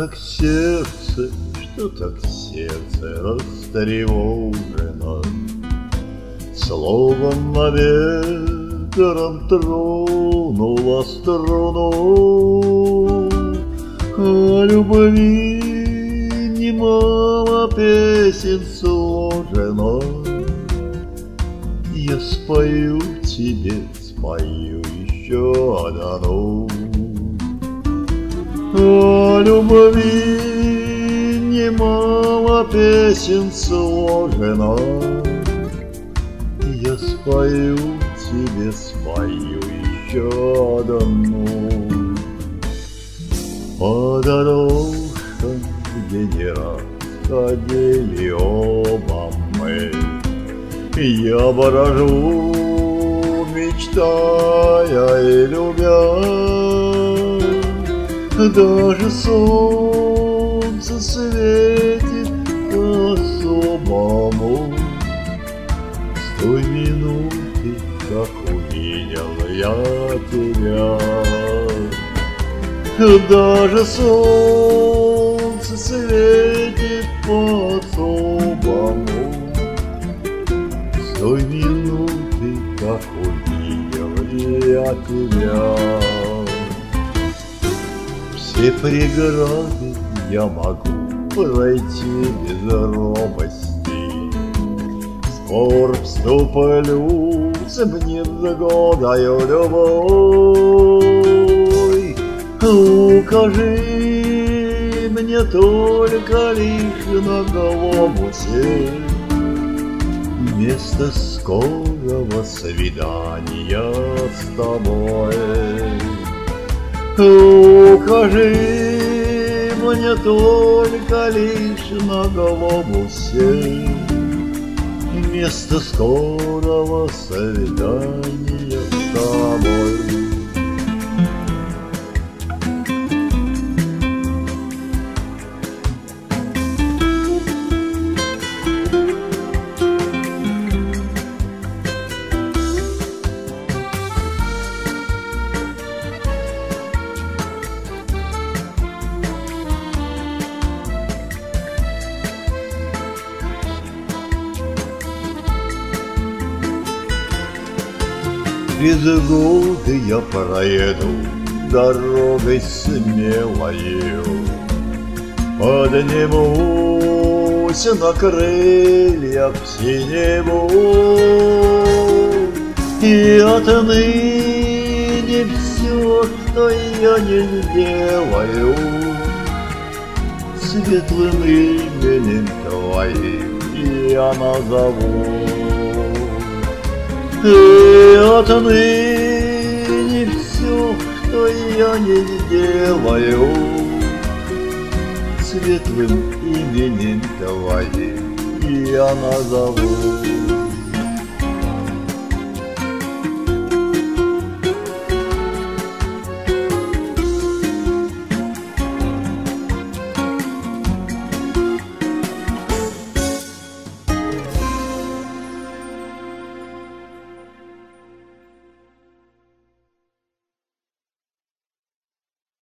так сердце растревожено, словом на ветром тронула струну. О любви немало песен сложено, я спою тебе, спою еще одну. О любви немало песен сложено, я спою тебе, спою еще одну. По дорожкам, где не раз ходили оба мы, я брожу, мечтая и любя. Даже солнце светит по-особому с той минуты, как увидел я тебя. Даже солнце светит по-особому с той минуты, как увидел я тебя. Все преграды я могу пройти без робости, скоро вступлю с невзгодою любой. Укажи мне только лишь на глобусе место скорого свидания с тобой. Укажи мне только лишь на глобусе место скорого свидания с тобой. Без годы я проеду дорогой смелою, поднимусь на крыльях в синеву, и отныне все, что я не сделаю, светлым именем твоим я назову. И отныне все, что я не сделаю, светлым именем твоим я назову.